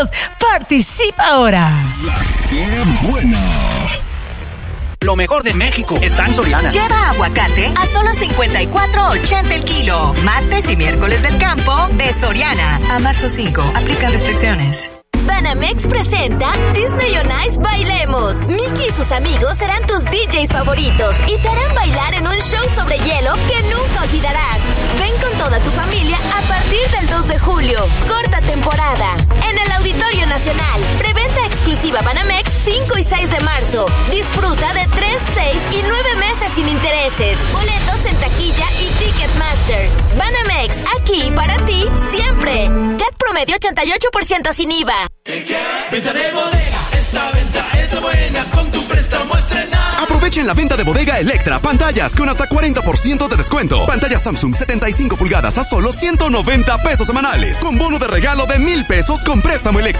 Participa ahora. La que buena. Lo mejor de México está en Soriana. Lleva aguacate a solo $54.80 el kilo. Martes y miércoles del campo de Soriana. A marzo 5. Aplican restricciones. Banamex presenta Disney on Ice Bailemos. Mickey y sus amigos serán tus DJs favoritos y te harán bailar en un show sobre hielo que nunca olvidarás. Ven con toda tu familia a partir del 2 de julio. Corta temporada. En el Auditorio Nacional. Preventa exclusiva Banamex 5 y 6 de marzo. Disfruta de 3, 6 y 9 meses sin intereses. Boletos en taquilla y Ticketmaster. Banamex, aquí para ti, siempre. CAT promedio 88% sin IVA. Venta de bodega, esta venta es buena, con tu préstamo estrenar. Aprovechen la venta de Bodega Electra, pantallas con hasta 40% de descuento. Pantalla Samsung 75 pulgadas a solo $190 semanales, con bono de regalo de $1,000 con préstamo eléctrico.